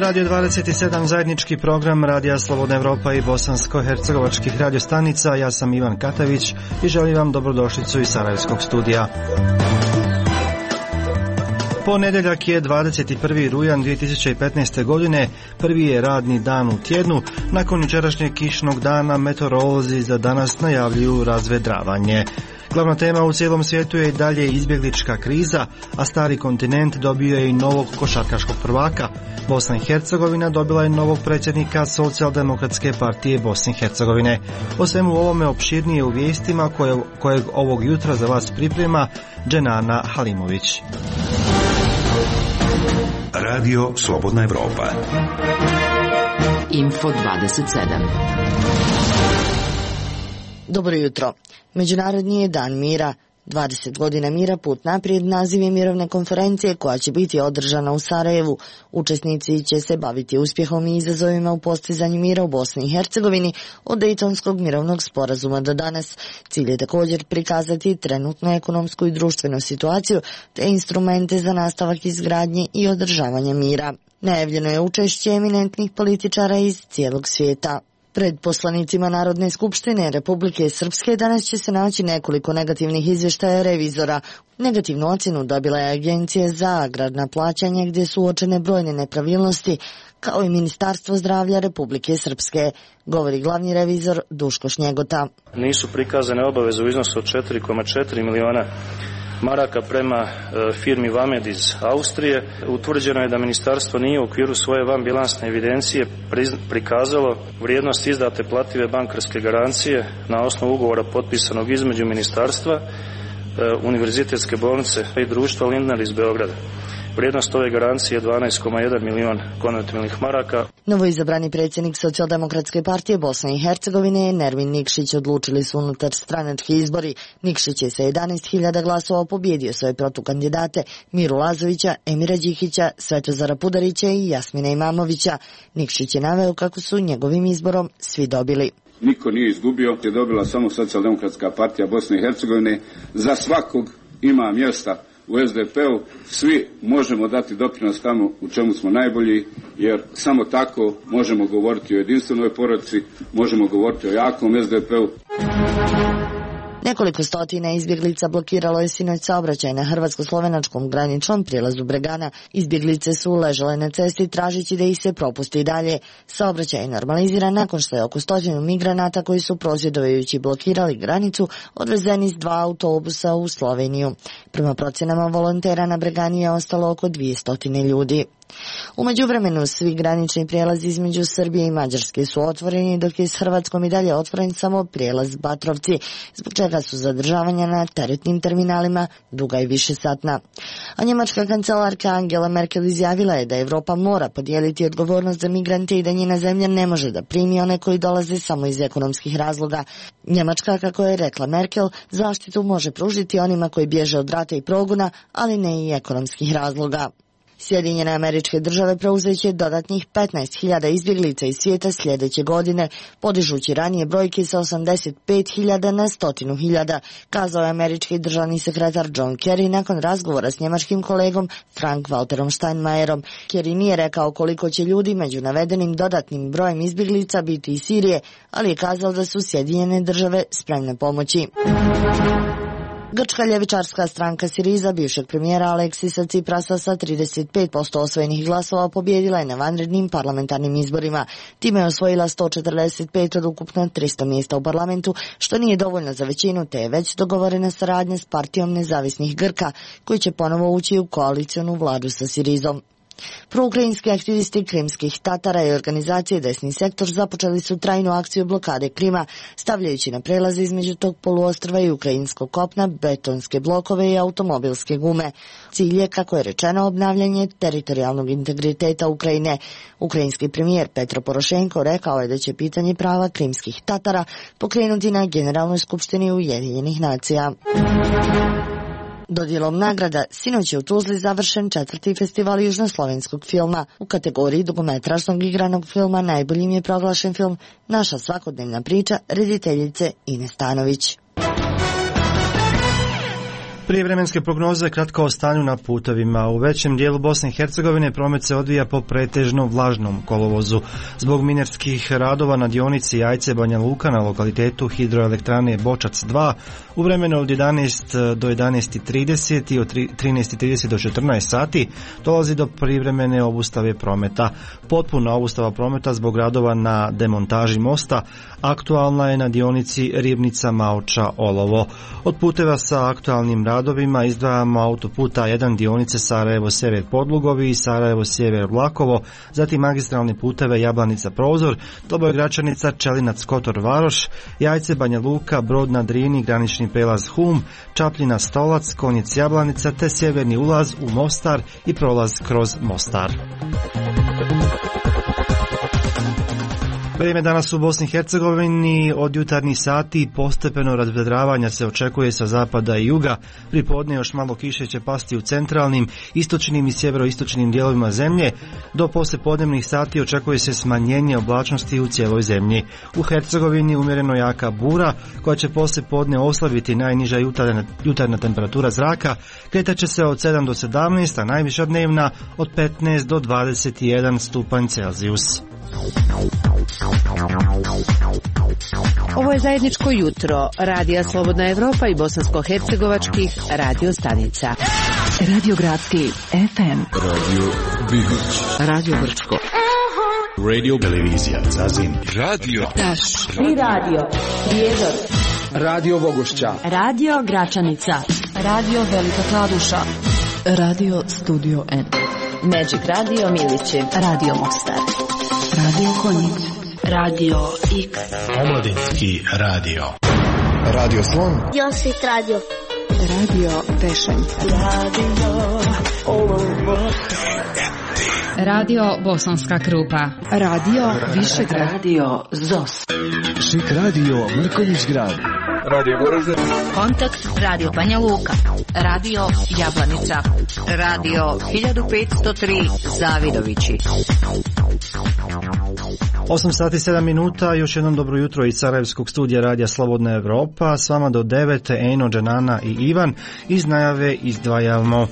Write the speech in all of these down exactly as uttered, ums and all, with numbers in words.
Radio dvadeset sedam, zajednički program Radija Slobodna Evropa i bosansko-hercegovačkih radiostanica. Ja sam Ivan Katavić i želim vam dobrodošlicu iz Sarajevskog studija. Ponedjeljak je dvadeset prvi rujan dvije tisuće petnaeste. godine, prvi je radni dan u tjednu. Nakon jučerašnjeg kišnog dana meteorolozi za danas najavljuju razvedravanje. Glavna tema u cijelom svijetu je i dalje izbjeglička kriza, a stari kontinent dobio je i novog košarkaškog prvaka. Bosna i Hercegovina dobila je novog predsjednika Socijaldemokratske partije Bosne i Hercegovine. O svemu ovome opširnije u vijestima koje, kojeg ovog jutra za vas priprema Dženana Halimović. Radio Slobodna Evropa. Info dvadeset sedam. Dobro jutro. Međunarodni je dan mira. dvadeset godina mira put naprijed naziv je mirovne konferencije koja će biti održana u Sarajevu. Učesnici će se baviti uspjehom i izazovima u postizanju mira u Bosni i Hercegovini od Dejtonskog mirovnog sporazuma do danas. Cilj je također prikazati trenutnu ekonomsku i društvenu situaciju te instrumente za nastavak izgradnje i održavanja mira. Najavljeno je učešće eminentnih političara iz cijelog svijeta. Pred poslanicima Narodne skupštine Republike Srpske danas će se naći nekoliko negativnih izvještaja revizora. Negativnu ocjenu dobila je Agencija za agrarna plaćanja gdje su uočene brojne nepravilnosti, kao i Ministarstvo zdravlja Republike Srpske, govori glavni revizor Duško Šnjegota. Nisu prikazane obaveze u iznosu od četiri zarez četiri miliona maraka prema e, firmi Vamed iz Austrije. Utvrđeno je da ministarstvo nije u okviru svoje vanbilansne evidencije prizna, prikazalo vrijednost izdate plative bankarske garancije na osnovu ugovora potpisanog između ministarstva, e, Univerzitetske bolnice i društva Lindner iz Beograda. Vrijednost ove garancije je dvanaest zarez jedan milion konvertibilnih maraka. Novoizabrani predsjednik Socijaldemokratske partije Bosne i Hercegovine Nermin Nikšić odlučili su unutar stranački izbori. Nikšić je sa jedanaest hiljada glasova pobjedio svoje protukandidate Miru Lazovića, Emira Đikića, Svetozara Pudarića i Jasmina Imamovića. Nikšić je naveo kako su njegovim izborom svi dobili. Niko nije izgubio, je dobila samo Socijaldemokratska partija Bosne i Hercegovine. Za svakog ima mjesta u es de pe-u, svi možemo dati doprinos tamo u čemu smo najbolji, jer samo tako možemo govoriti o jedinstvenoj porodici, možemo govoriti o jakom es de pe-u. Nekoliko stotina izbjeglica blokiralo je sinoć saobraćaj na hrvatsko-slovenačkom graničnom prijelazu Bregana. Izbjeglice su ležale na cesti tražeći da ih se propusti dalje. Saobraćaj je normaliziran nakon što je oko stotinu migranata koji su prosvjedujući blokirali granicu odvezeni s dva autobusa u Sloveniju. Prema procjenama volontera na Bregani je ostalo oko dvjesto ljudi. U međuvremenu svi granični prijelazi između Srbije i Mađarske su otvoreni, dok je s Hrvatskom i dalje otvoren samo prijelaz Batrovci, zbog čega su zadržavanja na teretnim terminalima duga i višesatna. A njemačka kancelarka Angela Merkel izjavila je da Europa mora podijeliti odgovornost za migrante i da njena zemlja ne može da primi one koji dolaze samo iz ekonomskih razloga. Njemačka, kako je rekla Merkel, zaštitu može pružiti onima koji bježe od rata i progona, ali ne i ekonomskih razloga. Sjedinjene Američke Države preuzet će dodatnih petnaest hiljada izbjeglica iz svijeta sljedeće godine, podižući ranije brojke sa osamdeset pet hiljada na sto hiljada, kazao je američki državni sekretar John Kerry nakon razgovora s njemačkim kolegom Frank Walterom Steinmeierom. Kerry nije rekao koliko će ljudi među navedenim dodatnim brojem izbjeglica biti iz Sirije, ali je kazao da su Sjedinjene Države spremne pomoći. Grčka ljevičarska stranka Siriza bivšeg premijera Aleksisa Ciprasa sa trideset pet posto osvojenih glasova pobjedila je na vanrednim parlamentarnim izborima. Time je osvojila sto četrdeset pet od ukupno tristo mjesta u parlamentu, što nije dovoljno za većinu, te je već dogovorena saradnja s partijom nezavisnih Grka, koji će ponovo ući u koalicionu vladu sa Sirizom. Proukrajinski aktivisti krimskih Tatara i organizacije Desni sektor započeli su trajnu akciju blokade Krima, stavljajući na prelaze između tog poluostrva i ukrajinskog kopna betonske blokove i automobilske gume. Cilj je, kako je rečeno, obnavljanje teritorijalnog integriteta Ukrajine. Ukrajinski premijer Petro Porošenko rekao je da će pitanje prava krimskih Tatara pokrenuti na Generalnoj skupštini Ujedinjenih nacija. Dodjelom nagrada sinoć je u Tuzli završen četvrti festival južnoslovenskog filma. U kategoriji dugometražnog igranog filma najboljim je proglašen film Naša svakodnevna priča rediteljice Ine Stanović. Prijevremenske prognoze kratko o stanju na putovima. U većem dijelu Bosne i Hercegovine promet se odvija po pretežno vlažnom kolovozu. Zbog minarskih radova na dionici Jajce-Banja Luka na lokalitetu hidroelektrane Bočac dva u vremenu od jedanaest do jedanaest i trideset i od trinaest i trideset do četrnaest sati dolazi do privremene obustave prometa. Potpuna obustava prometa zbog radova na demontaži mosta aktualna je na dionici Ribnica-Maoča-Olovo. Od puteva sa aktualnim radovima izdvajamo autoputa jedan dionice Sarajevo-Sjever Podlugovi i Sarajevo-Sjever Vlakovo, zatim magistralne puteve Jablanica-Prozor, Doboj-Gračanica, Čelinac-Kotor Varoš, Jajce-Banja Luka, Brod na Drini, granični prelaz Hum, Čapljina-Stolac, Konjic-Jablanica te sjeverni ulaz u Mostar i prolaz kroz Mostar. Vrijeme danas u Bosni i Hercegovini od jutarnjih sati postepeno razvedravanja se očekuje sa zapada i juga. Pripodne još malo kiše će pasti u centralnim, istočnim i sjeveroistočnim dijelovima zemlje. Do poslijepodnevnih sati očekuje se smanjenje oblačnosti u cijeloj zemlji. U Hercegovini umjereno jaka bura koja će poslijepodne oslabiti najniža jutarnja, jutarnja temperatura zraka. Kretat će se od sedam do sedamnaest, a najviša dnevna od petnaest do dvadeset jedan stupanj Celzijus. Ovo je zajedničko jutro Radija Slobodna Evropa i bosansko-hercegovačkih radio stanica. Radio Gradski F M, Radio Bihać, Radio Brčko, Radio Televizija Zazin, Radio Taš i Radio Prijedor, Radio Bogošća, Radio Gračanica, Radio Velika Kladuša, Radio Studio N, Magic Radio Milići, Radio Mostar, Radio Konjic, Radio X, Omladinski radio, Radio Slon, Josit Radio, Radio Tešanj, Radio Radio Bosanska Krupa, Radio Višegrad, Radio Zos, Šik Radio Mrkonjić Grad, Radio Goražde, Kontakt Radio Banja Luka, Radio Jablanica, Radio hiljadu petsto tri Zavidovići. osam sati sedam minuta, još jednom dobro jutro iz Sarajevskog studija Radija Slobodna Evropa. S vama do devet, Eno, Dženana i Ivan. Iz najave izdvajamo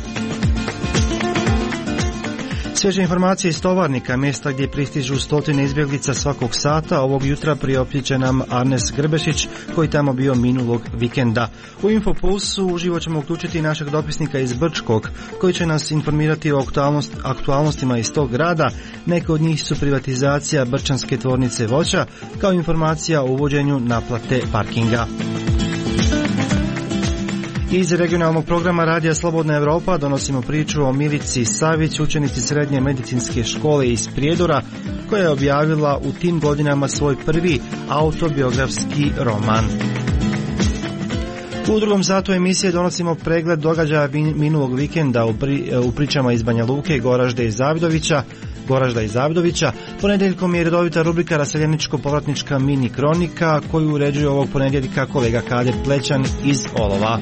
svježe informacije iz Tovarnika, mjesta gdje pristižu stotine izbjeglica svakog sata. Ovog jutra priopćit nam Arnes Grbešić, koji tamo bio minulog vikenda. U Infopulsu uživo ćemo uključiti našeg dopisnika iz Brčkog, koji će nas informirati o aktualnost, aktualnostima iz tog grada. Neke od njih su privatizacija Brčanske tvornice voća, kao informacija o uvođenju naplate parkinga. Iz regionalnog programa Radija Slobodna Evropa donosimo priču o Milici Savić, učenici srednje medicinske škole iz Prijedora, koja je objavila u tim godinama svoj prvi autobiografski roman. U drugom satu emisije donosimo pregled događaja minulog vikenda u, pri, u pričama iz Banja Luke, Goražde i Zavidovića. Goražda i Zavidovića. Ponedjeljkom je redovita rubrika Raseljeničko-povratnička mini kronika, koju uređuje ovog ponedjeljka kolega Kader Plećan iz Olova.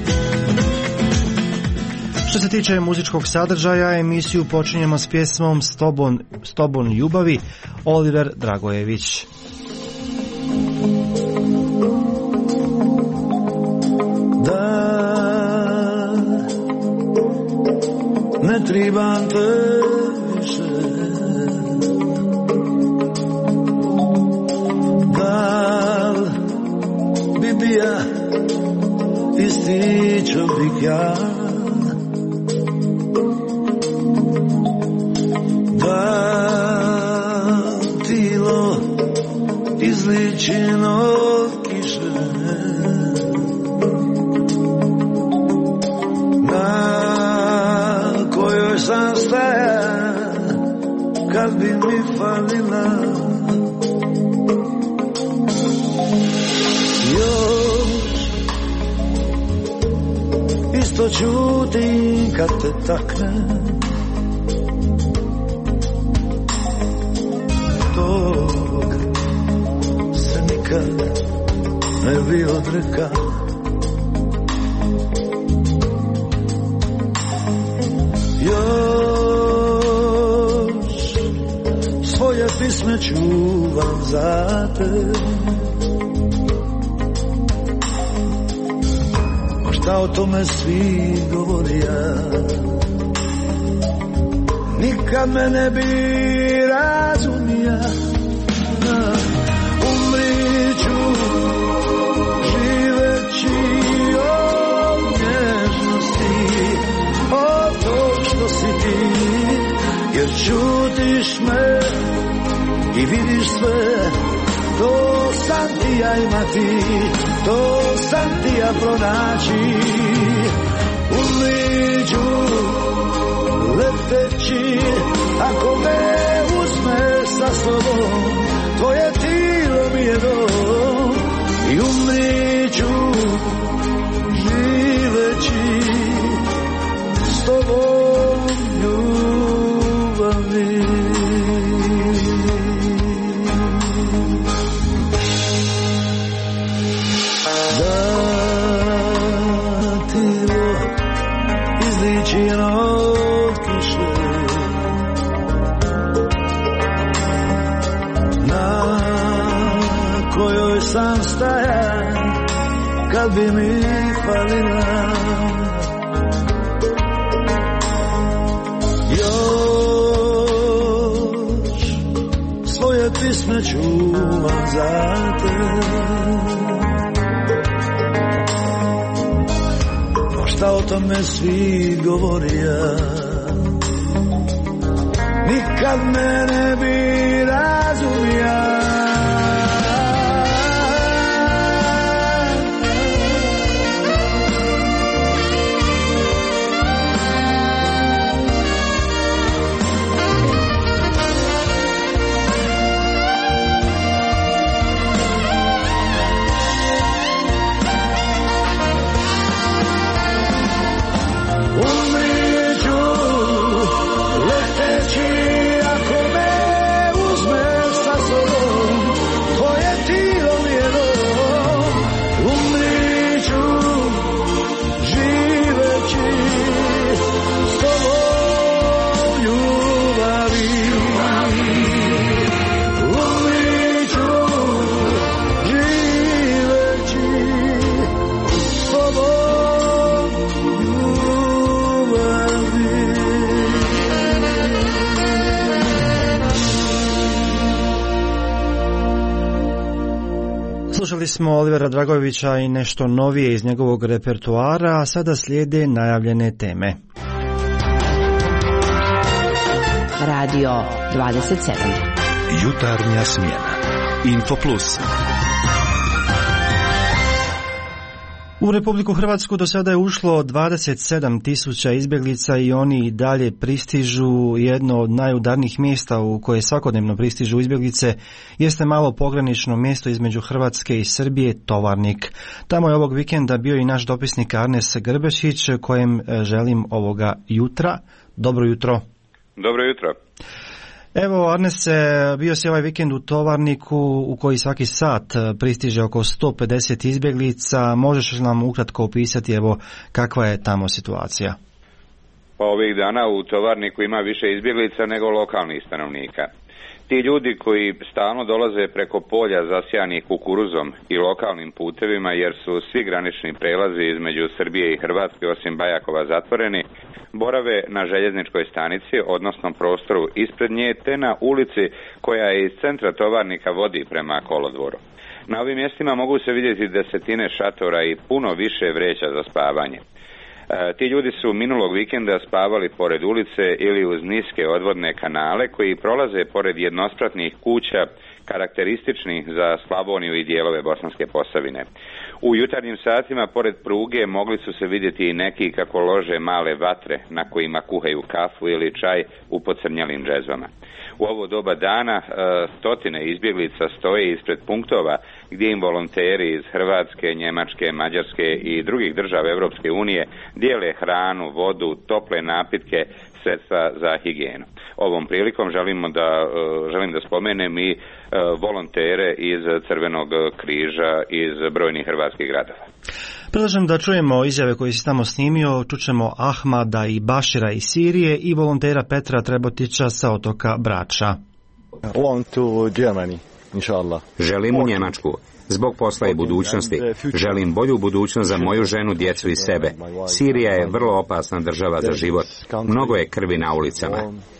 Što se tiče muzičkog sadržaja, emisiju počinjemo s pjesmom Stobon, Stobon ljubavi, Oliver Dragojević. Da, ne trebam te više, da bi bija isti čovjek ja, da tilo izličeno kiše, na kojoj sam staja kad bi mi falila. Još isto čutim kad te takne, tog se nikad ne bi odreka. Još svoje pisme čuvam za te, šta o tome svi govorija. Nikad me ne bi razumija. Umrit ću živeći od nježnosti, od to što si ti, jer čutiš me i vidiš sve. To sam ti ja imati, to sam ti ja pronaći. Umrit ću leteći, ako me uzmeš sa sobom, tvoje tijelo mi je dom. I umrit ću živeći s tobom ljubavi. Da ti izliči od kiše, na kojoj sam stajan kad bi mi falila. Još svoje pisme čuvam za te, šta o tome svi govorija. Nikad me ne bi razumija. Slušali smo Olivera Dragojevića i nešto novije iz njegovog repertoara, a sada slijede najavljene teme. Radio dvadeset sedam. Jutarnja smjena. Info Plus. U Republiku Hrvatsku do sada je ušlo dvadeset sedam tisuća izbjeglica i oni i dalje pristižu. Jedno od najudarnijih mjesta u koje svakodnevno pristižu izbjeglice jeste malo pogranično mjesto između Hrvatske i Srbije, Tovarnik. Tamo je ovog vikenda bio i naš dopisnik Arnes Grbešić, kojem želim ovoga jutra. Dobro jutro. Dobro jutro. Evo, Arnese, bio si ovaj vikend u Tovarniku u koji svaki sat pristiže oko sto pedeset izbjeglica. Možeš li nam ukratko opisati, evo, kakva je tamo situacija? Pa ovih dana u Tovarniku ima više izbjeglica nego lokalnih stanovnika. Ti ljudi koji stalno dolaze preko polja zasijanih kukuruzom i lokalnim putevima, jer su svi granični prelazi između Srbije i Hrvatske osim Bajakova zatvoreni, borave na željezničkoj stanici, odnosno prostoru ispred nje, te na ulici koja je iz centra Tovarnika vodi prema kolodvoru. Na ovim mjestima mogu se vidjeti desetine šatora i puno više vreća za spavanje. E, ti ljudi su minulog vikenda spavali pored ulice ili uz niske odvodne kanale koji prolaze pored jednospratnih kuća karakterističnih za Slavoniju i dijelove Bosanske Posavine. U jutarnjim satima pored pruge mogli su se vidjeti i neki kako lože male vatre na kojima kuhaju kafu ili čaj u pocrnjalim džezvama. U ovo doba dana e, stotine izbjeglica stoje ispred punktova gdje im volonteri iz Hrvatske, Njemačke, Mađarske i drugih država Europske unije dijele hranu, vodu, tople napitke, sredstva za higijenu. Ovom prilikom želimo da, želim da spomenem i volontere iz Crvenog križa iz brojnih hrvatskih gradova. Predlažem da čujemo izjave koje si tamo snimio. Čućemo Ahmada i Bašira iz Sirije i volontera Petra Trebotića sa otoka Brača. Long to Germany. inshallah. Želim u Njemačku. Zbog posla i budućnosti. Želim bolju budućnost za moju ženu, djecu i sebe. Sirija je vrlo opasna država za život. Mnogo je krvi na ulicama.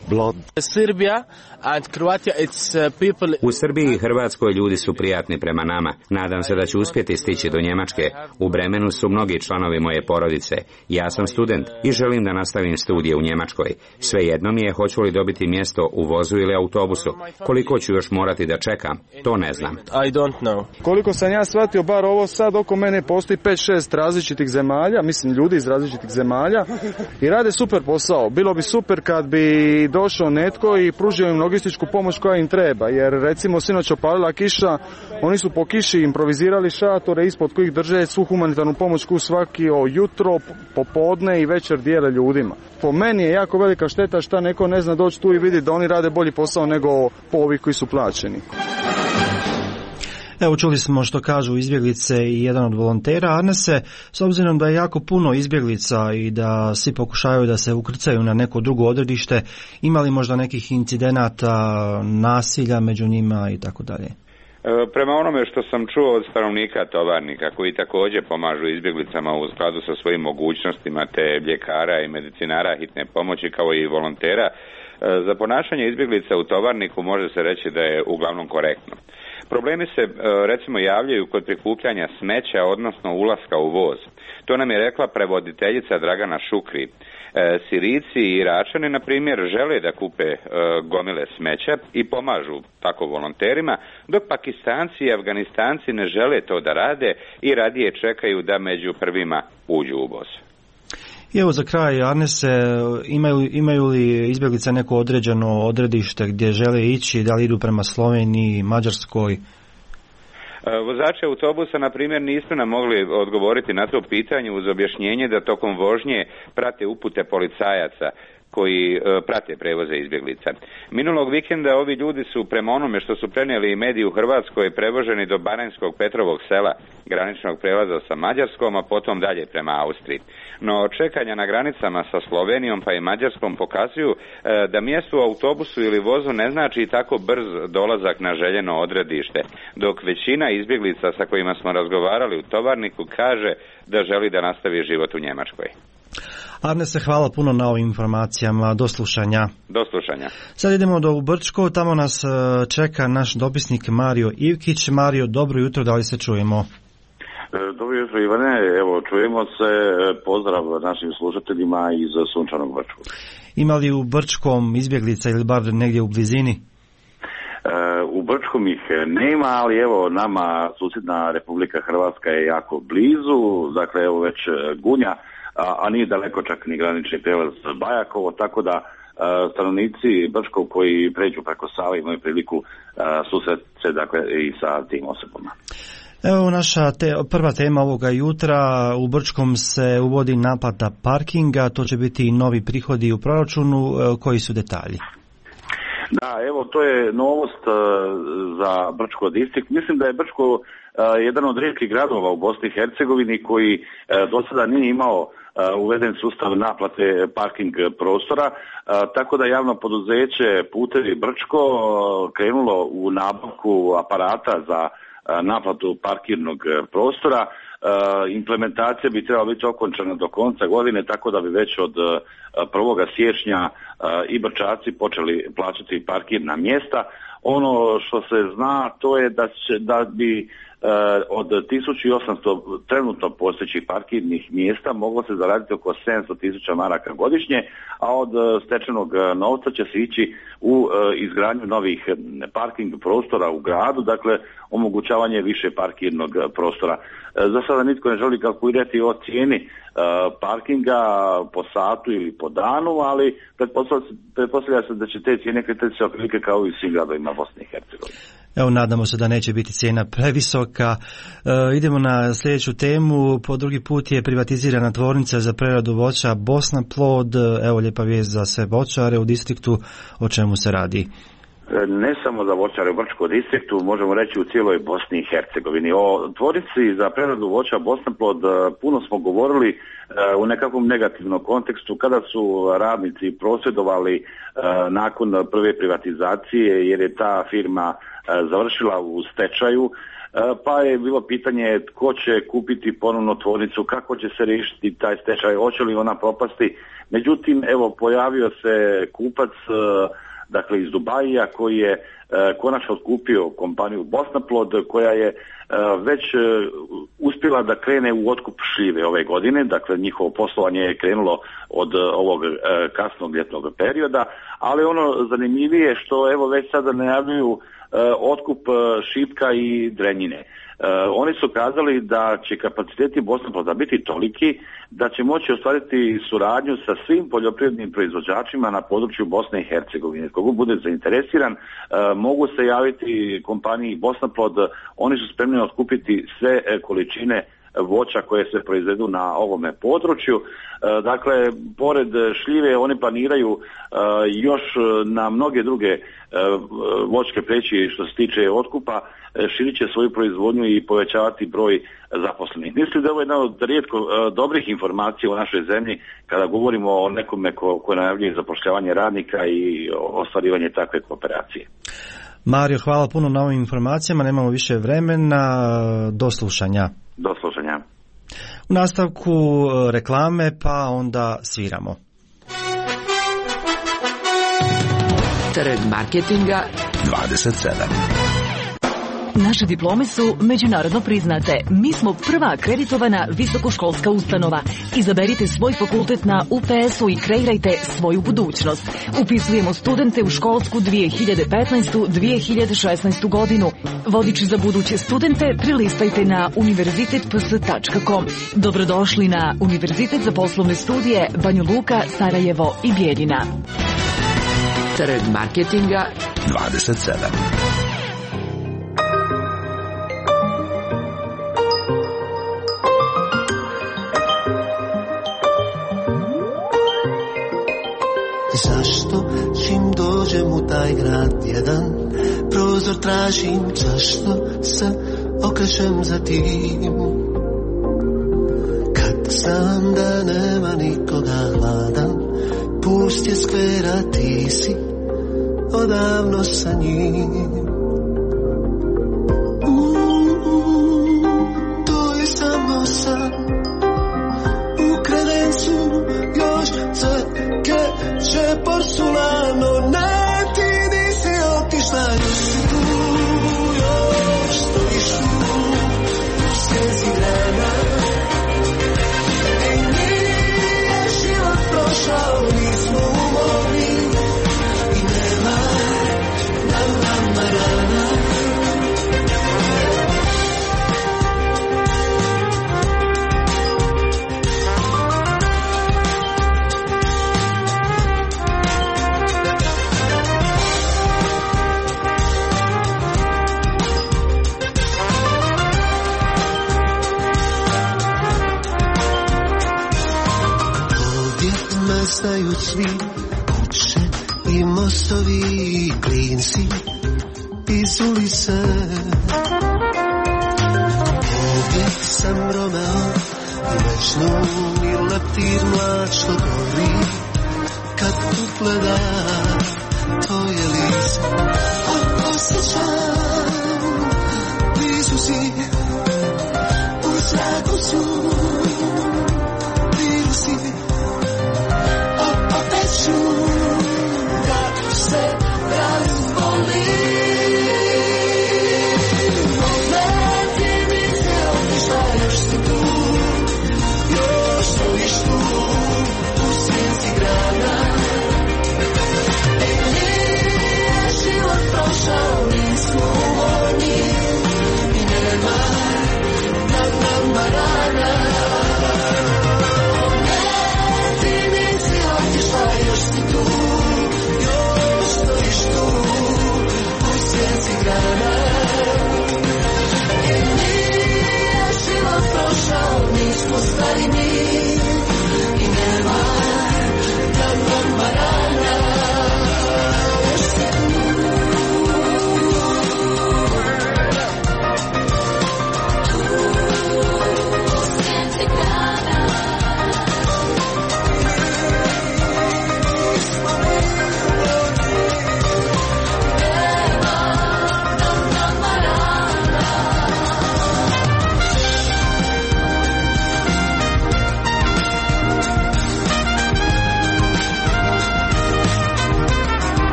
U Srbiji i Hrvatskoj ljudi su prijatni prema nama. Nadam se da ću uspjeti stići do Njemačke. U Bremenu su mnogi članovi moje porodice. Ja sam student i želim da nastavim studije u Njemačkoj. Svejedno mi je hoću li dobiti mjesto u vozu ili autobusu. Koliko ću još morati da čekam, to ne znam. Koliko sam ja shvatio, bar ovo sad oko mene postoji pet šest različitih zemalja, mislim ljudi iz različitih zemalja i rade super posao. Bilo bi super kad bi došao netko i pružio im logističku pomoć koja im treba, jer recimo sinoć opalila kiša, oni su po kiši improvizirali šatore ispod kojih drže svu humanitarnu pomoć koju svaki jutro, popodne i večer dijele ljudima. Po meni je jako velika šteta šta neko ne zna doći tu i vidi da oni rade bolji posao nego po ovih koji su plaćeni. Evo, čuli smo što kažu izbjeglice i jedan od volontera. Arnese, s obzirom da je jako puno izbjeglica i da svi pokušavaju da se ukrcaju na neko drugo odredište, ima li možda nekih incidenata, nasilja među njima i tako dalje? Prema onome što sam čuo od stanovnika Tovarnika, koji također pomažu izbjeglicama u skladu sa svojim mogućnostima, te ljekara i medicinara hitne pomoći kao i volontera, za ponašanje izbjeglica u Tovarniku može se reći da je uglavnom korektno. Problemi se recimo javljaju kod prikupljanja smeća, odnosno ulaska u voz. To nam je rekla prevoditeljica Dragana Šukri. Sirijci i Iračani, na primjer, žele da kupe gomile smeća i pomažu tako volonterima, dok Pakistanci i Afganistanci ne žele to da rade i radije čekaju da među prvima uđu u voz. I evo za kraj, Arnese, imaju, imaju li izbjeglice neko određeno odredište gdje žele ići, da li idu prema Sloveniji, Mađarskoj? Vozači autobusa, na primjer, nisu nam mogli odgovoriti na to pitanje uz objašnjenje da tokom vožnje prate upute policajaca koji prate prevoze izbjeglica. Minulog vikenda ovi ljudi su, prema onome što su prenijeli i mediji u Hrvatskoj, prevoženi do Baranjskog Petrovog sela, graničnog prelaza sa Mađarskom, a potom dalje prema Austriji. No čekanja na granicama sa Slovenijom pa i Mađarskom pokazuju da mjesto u autobusu ili vozu ne znači tako brz dolazak na željeno odredište, dok većina izbjeglica sa kojima smo razgovarali u Tovarniku kaže da želi da nastavi život u Njemačkoj. Arnese, hvala puno na ovim informacijama. Do slušanja. Do slušanja. Sad idemo do Brčko, tamo nas čeka naš dopisnik Mario Ivkić. Mario, dobro jutro, da li se čujemo? Dobro jutro, Ivane, evo čujemo se, pozdrav našim slušateljima iz sunčanog Brčkog. Ima li u Brčkom izbjeglica ili bar negdje u blizini? U Brčkom ih nema, ali evo nama susjedna Republika Hrvatska je jako blizu, dakle evo već Gunja, a, a nije daleko čak ni granični prijelaz Bajakovo, tako da a, stanovnici Brčkog koji pređu preko Save imaju priliku susret se dakle i sa tim osobama. Evo naša te, prva tema ovoga jutra, u Brčkom se uvodi naplata parkinga, to će biti i novi prihodi u proračunu, koji su detalji? Da, evo to je novost uh, za Brčko distrikt. Mislim da je Brčko uh, jedan od rijetkih gradova u Bosni i Hercegovini koji uh, do sada nije imao uh, uveden sustav naplate parking prostora, uh, tako da javno poduzeće Putevi Brčko uh, krenulo u nabavku aparata za uh, naplatu parkirnog prostora. Uh, implementacija bi trebala biti okončana do konca godine, tako da bi već od uh, prvog siječnja uh, i Brčaci počeli plaćati parkirna mjesta. Ono što se zna to je da, će, da bi uh, od tisuću osamsto trenutno postojećih parkirnih mjesta moglo se zaraditi oko sedamsto tisuća maraka godišnje, a od uh, stečenog novca će se ići u uh, izgradnju novih parking prostora u gradu, dakle omogućavanje više parkirnog prostora. Za sada nitko ne želi kalkulirati o cijeni uh, parkinga po satu ili po danu, ali pretpostavlja se da će te cijene kretati se otprilike kao i u svim gradovima Bosne i Hercegovine. Evo, nadamo se da neće biti cijena previsoka. E, idemo na sljedeću temu. Po drugi put je privatizirana tvornica za preradu voća Bosna Plod. Evo, lijepa vijest za sve voćare u distriktu. O čemu se radi? Ne samo za voćare u Brčkom distriktu, možemo reći u cijeloj Bosni i Hercegovini. O tvornici za preradu voća Bosna Plod puno smo govorili u nekakvom negativnom kontekstu kada su radnici prosvjedovali nakon prve privatizacije, jer je ta firma završila u stečaju, pa je bilo pitanje tko će kupiti ponovno tvornicu, kako će se riješiti taj stečaj, hoće li ona propasti. Međutim, evo, pojavio se kupac, dakle iz Dubaija, koji je konačno otkupio kompaniju Bosnaplod, koja je već uspjela da krene u otkup šljive ove godine, dakle njihovo poslovanje je krenulo od ovog kasnog ljetnog perioda, ali ono zanimljivije što evo već sada najavljuju otkup šipka i drenjine. Oni su kazali da će kapaciteti Bosnaploda biti toliki da će moći ostvariti suradnju sa svim poljoprivrednim proizvođačima na području Bosne i Hercegovine. Kogo bude zainteresiran, mogu se javiti kompaniji Bosnaplod, oni su spremni otkupiti sve količine voća koje se proizvedu na ovome području. Dakle, pored šljive oni planiraju još na mnoge druge voćke preći što se tiče otkupa, širit će svoju proizvodnju i povećavati broj zaposlenih. Mislim da je ovo jedna od rijetko dobrih informacija u našoj zemlji kada govorimo o nekome ko, ko najavljuje zapošljavanje radnika i ostvarivanje takve kooperacije. Mario, hvala puno na ovim informacijama, nemamo više vremena, do slušanja. Do slušanja. U nastavku reklame, pa onda sviramo. Trg marketinga dvadeset sedam. Naše diplome su međunarodno priznate. Mi smo prva akreditovana visokoškolska ustanova. Izaberite svoj fakultet na U P S-u i kreirajte svoju budućnost. Upisujemo studente u školsku dvije hiljade petnaestu dvije hiljade šesnaestu godinu. Vodič za buduće studente prilistajte na univerzitet p s tačka com. Dobrodošli na Univerzitet za poslovne studije Banja Luka, Sarajevo i Bijeljina. Trg marketinga dvadeset sedam. Zašto čim dođem u taj grad jedan prozor tražim, zašto se okrećem za tim kad znam da nema nikoga hladan, pust je skvera, ti si odavno sa njim. Mm-mm, to je samo san u kredencu još crke će porculano, ne, ti nisi otišla, još si tu, još stojiš tu u stezi grana i nije život prošao, nismo umorni i nema nam nama rana. Znaju svi kuće i mostovi i klinci iz ulice. Uvijek sam Romeo i Mejnun i leptir mlad što gori kad ugleda tvoje lice. Osjećam blizu si, u zraku su, blizu si. Da se razboli momenti mi se otišla, još si tu, još stojiš tu u svijenci grana i nije život prošao, nismo umorni i nema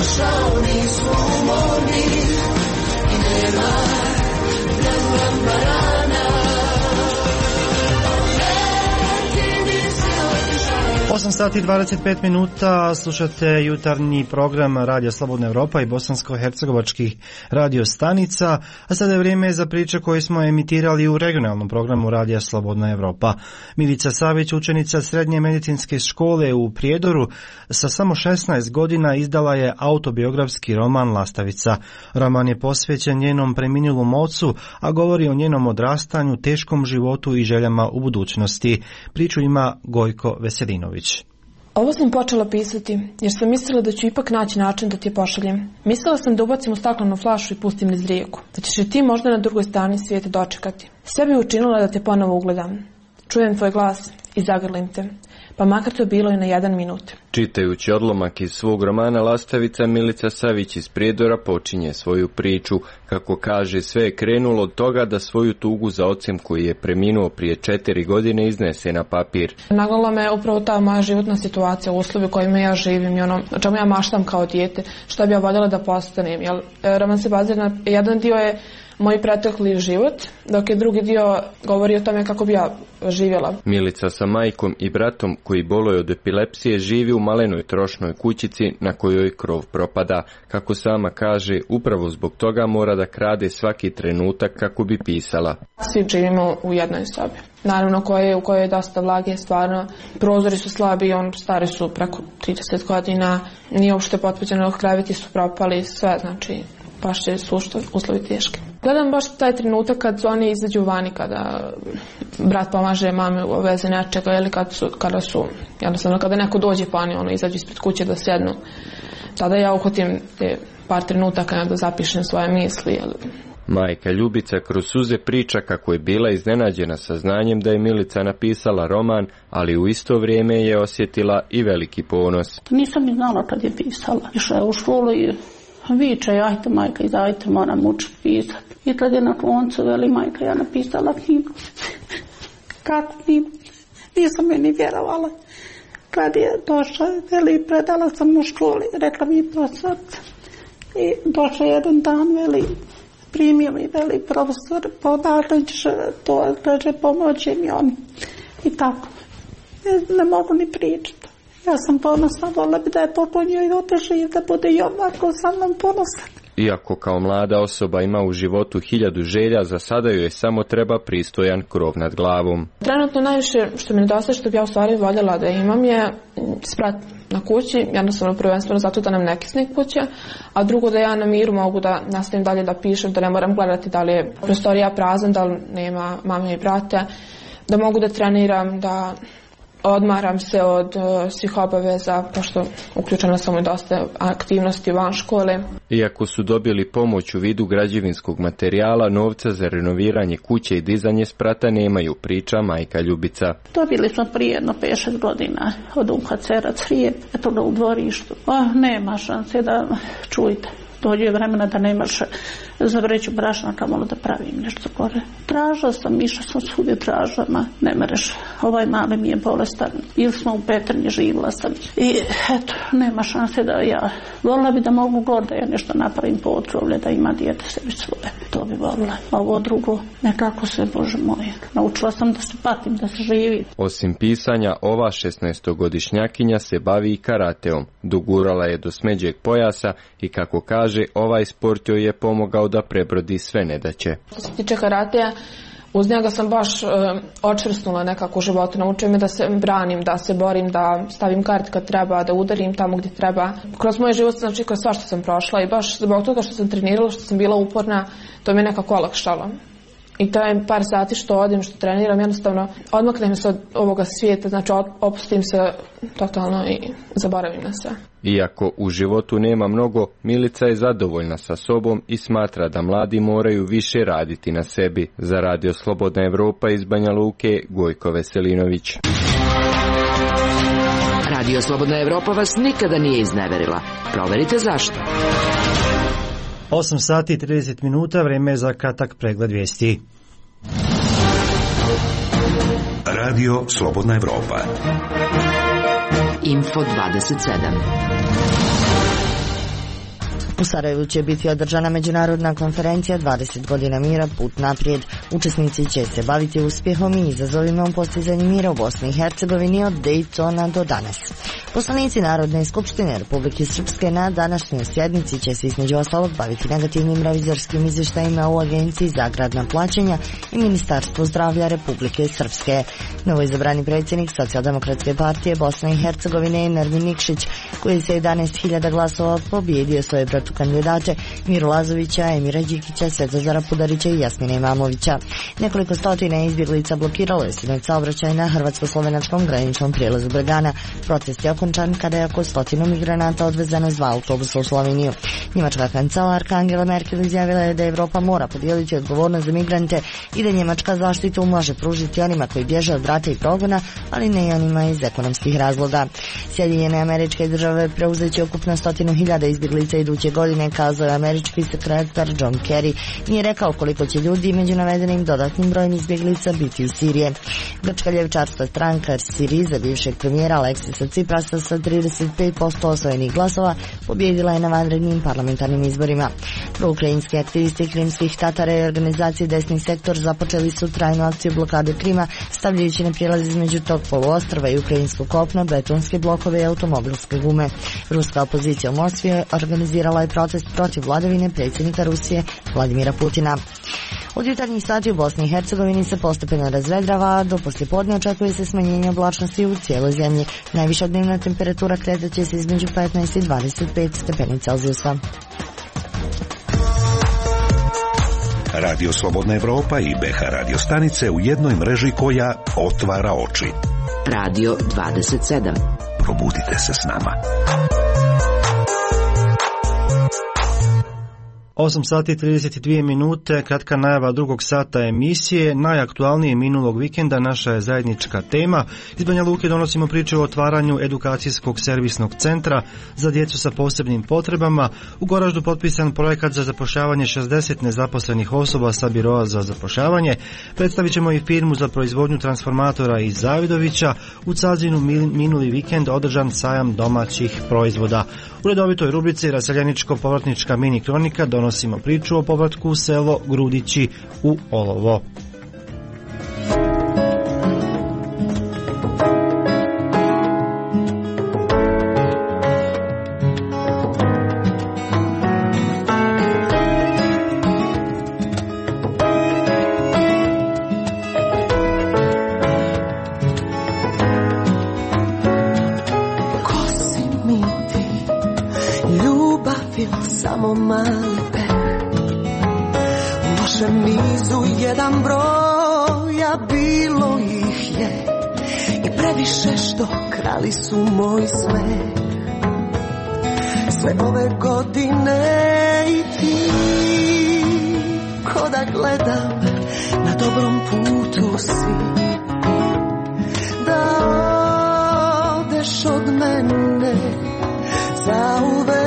došao, nismo umorni i nema nam nam barana. osam sati i dvadeset pet minuta, slušate jutarnji program Radio Slobodna Evropa i bosansko-hercegovačkih radio stanica, a sada je vrijeme za priče koje smo emitirali u regionalnom programu Radija Slobodna Evropa. Milica Savić, učenica Srednje medicinske škole u Prijedoru, sa samo šesnaest godina izdala je autobiografski roman Lastavica. Roman je posvećen njenom preminulom ocu, a govori o njenom odrastanju, teškom životu i željama u budućnosti. Priču ima Gojko Veselinović. Ovo sam počela pisati, jer sam mislila da ću ipak naći način da ti je pošaljem. Mislila sam da ubacim u staklenu flašu i pustim niz rijeku, da ćeš i ti možda na drugoj strani svijeta dočekati. Sve bi učinila da te ponovo ugledam. Čujem tvoj glas i zagrlim te, pa makar to bilo i na jedan minut. Čitajući odlomak iz svog romana Lastavica, Milica Savić iz Prijedora počinje svoju priču. Kako kaže, sve je krenulo od toga da svoju tugu za ocem koji je preminuo prije četiri godine iznese na papir. Nagnala me upravo ta moja životna situacija, uslovi u kojima ja živim i ono o čemu ja maštam kao dijete, što bi ja voljela da postanem. Jer roman se bazira na, jedan dio je moj pretekli život, dok je drugi dio govori o tome kako bi ja živjela. Milica sa majkom i bratom koji boluje od epilepsije živi u malenoj trošnoj kućici na kojoj krov propada. Kako sama kaže, upravo zbog toga mora da krade svaki trenutak kako bi pisala. Svi živimo u jednoj sobi. Naravno koje, u kojoj je dosta vlage, stvarno prozori su slabi, on stari su preko trideset godina, nije uopšte potpućeno, kreveti su propali, sve, znači baš će su uslovi teški. Gledam baš taj trenutak kad oni izađu vani, kada brat pomaže mami u vezi nečega ili kad su, kada su, jednostavno kada neko dođe pa oni ono, izađu ispred kuće da sjednu. Tada ja uhvatim te par trenutaka da zapišem svoje misli. Jel. Majka Ljubica kroz suze priča kako je bila iznenađena saznanjem da je Milica napisala roman, ali u isto vrijeme je osjetila i veliki ponos. Nisam ni znala kad je pisala. Išla je u školu i viče, ajte majka, idajte, moram učiti pisati. I kad je na koncu, veli majka, ja napisala knjigu. Kako knjigu? Nisam je ni vjerovala. Kad je došla, veli, predala sam u školi, rekla mi profesorica. I došla jedan dan, veli, primio mi, veli, profesor, podakle ćeš to, kaže, pomoći mi on. I tako. Ne, ne mogu ni pričati. Ja sam ponosna, vola bi da je pokoj njoj oteže i da bude i ovako sa mnom ponosan. Iako kao mlada osoba ima u životu hiljadu želja, za sada joj samo treba pristojan krov nad glavom. Trenutno najviše što mi nedostaje, što bi ja u stvari voljela da imam, je sprat na kući, jednostavno prvenstveno zato da nam ne kisne kuća, a drugo da ja na miru mogu da nastavim dalje da pišem, da ne moram gledati da li je prostorija prazan, da li nema mame i brata, da mogu da treniram, da odmaram se od uh, svih obaveza, pošto uključena sam u dosta aktivnosti van škole. Iako su dobili pomoć u vidu građevinskog materijala, novca za renoviranje kuće i dizanje sprata nemaju, priča majka Ljubica. Dobili smo prije jedno pet šest godina od U H C R-a crijep, eto ga u dvorištu. Oh, nema šanse da čujte. Dođe vremena da nemaš za vreću brašna, kamalo da pravim nešto gore. Tražila sam, išla sam svugdje tražama, ne mereš, ovaj mali mi je bolestan, ili smo u Petrinji, živjela sam. I eto, nema šanse da ja, volila bi da mogu god da ja nešto napravim po otrovlje, da ima dijete sebi svoje. To bi volila. Ovo drugo, nekako se, Bože moje, naučila sam da se patim, da se živi. Osim pisanja, ova šesnaestogodišnjakinja se bavi i karateom. Dogurala je do smeđeg pojasa i kako kaže, ovaj sport joj je pomogao da prebrodi sve nedaće. Što se tiče karateja, uz njega sam baš e, očvrsnula nekako u životu. Naučio me da se branim, da se borim, da stavim kart kad treba, da udarim tamo gdje treba. Kroz moj život, znači kroz sva što sam prošla i baš zbog toga što sam trenirala, što sam bila uporna, to mi je nekako olakšalo. I taj par sati što odim, što treniram, jednostavno odmaknem se od ovoga svijeta, znači opustim se totalno i zaboravim na sve. Iako u životu nema mnogo, Milica je zadovoljna sa sobom i smatra da mladi moraju više raditi na sebi. Za Radio Slobodna Evropa iz Banja Luke, Gojko Veselinović. Radio Slobodna Evropa vas nikada nije izneverila. Proverite zašto. osam sati i trideset minuta, vreme je za kratak pregled vijesti. Radio Slobodna Evropa. Info dvadeset sedam. U Sarajevu će biti održana međunarodna konferencija dvadeset godina mira, put naprijed. Učesnici će se baviti uspjehom i izazovima u postizanju mira u Bosni i Hercegovini od Dejtona do danas. Poslanici Narodne skupštine Republike Srpske na današnjoj sjednici će se između ostalog baviti negativnim revizorskim izvještajima u Agenciji za agrarna plaćanja i Ministarstvu zdravlja Republike Srpske. Novoizabrani predsjednik Socijaldemokratske partije Bosne i Hercegovine Nermin Nikšić, koji se jedanaest hiljada glasova pobjedio svoje protukandidate Miru Lazovića, Emira Đikića, Svetozara Pudarića i Jasmine Imamovića. Nekoliko stotina izbjeglica blokiralo je sinoć saobraćaj na hrvatsko-slovenačkom graničnom prijelazu Bregana. Protest je okončan kada je oko stotinu migranata odvezano iz dva autobusa u Sloveniju. Njemačka kancelarka Angela Merkel izjavila je da Evropa mora podijeliti odgovornost za migrante i da Njemačka zaštitu može pružiti onima koji bježe od rata i progona, ali ne i onima iz ekonomskih razloga. Sjedinjene Američke Države preuzeće ukupno stotinu hiljada izbjeglica iduće godine, kazao je američki sekretar John Kerry. Nije rekao koliko će ljudi među navedenim dodatnim brojem izbjeglica biti iz Sirije. Grčka ljevičarska stranka Siriza bivšeg premijera Aleksisa Ciprasa sa trideset pet posto osvojenih glasova pobjedila je na vanrednim parlamentarnim izborima. Proukrajinski aktivisti krimskih Tatara i organizacije Desni sektor započeli su trajnu akciju blokade Krima, stavljajući na prijelaz između tog poluostrva i ukrajinskog kopna betonske blokove i automobilske gume. Ruska opozicija u Moskvi organizirala je protest protiv vladavine predsjednika Rusije Vladimira Putina. Od jutarnjih sati u Bosni i Hercegovini se postepeno razvedrava, a do poslijepodne očekuje se smanjenje oblačnosti u cijeloj zemlji. Najviša dnevna temperatura kretat će se između petnaest i dvadeset pet stepeni Celzijusa. Radio Slobodna Evropa i B H radio stanice u jednoj mreži koja otvara oči. Radio dvadeset sedam. Probudite se s nama. osam sati i trideset dvije minute, kratka najava drugog sata emisije. Najaktualnije minulog vikenda naša je zajednička tema. Iz Banja Luke donosimo priču o otvaranju edukacijskog servisnog centra za djecu sa posebnim potrebama. U Goraždu potpisan projekat za zapošljavanje šezdeset nezaposlenih osoba sa biroa za zapošljavanje. Predstavit ćemo i firmu za proizvodnju transformatora iz Zavidovića. U Cazinu minuli vikend održan sajam domaćih proizvoda. U redovitoj rubrici Raseljaničko-povratnička mini kronika donosimo priču o povratku u selo Grudići u Olovo. Samo mali peh u vašem nizu jedan broj, a bilo ih je i previše što krali su moj smeh. Sve ove godine i ti, ko da gledam na dobrom putu si, da odeš od mene zauvek.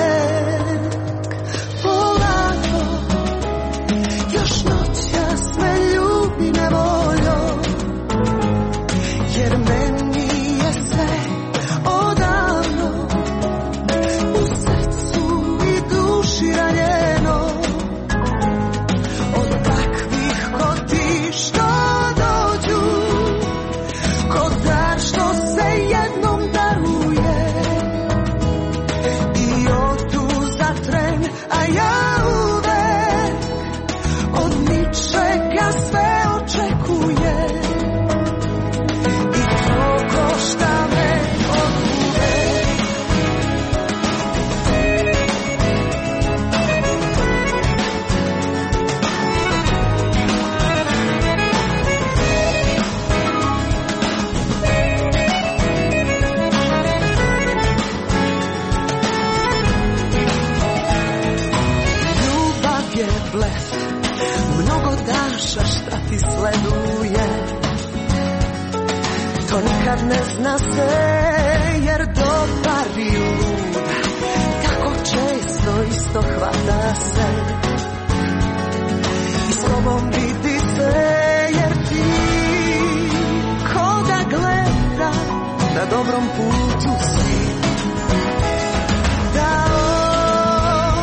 Ne zna se jer dobar i lud tako često isto hvata se i s tobom vidi se jer ti ko da gleda na dobrom putu si, da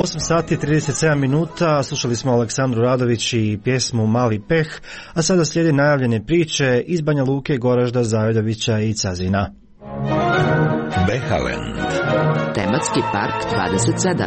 osam sati trideset sedam minuta, slušali smo Aleksandru Radović i pjesmu Mali peh, a sada slijede najavljene priče iz Banja Luke, Goražda, Zavidovića i Cazina. Behalen. Tematski park dvadeset sedam.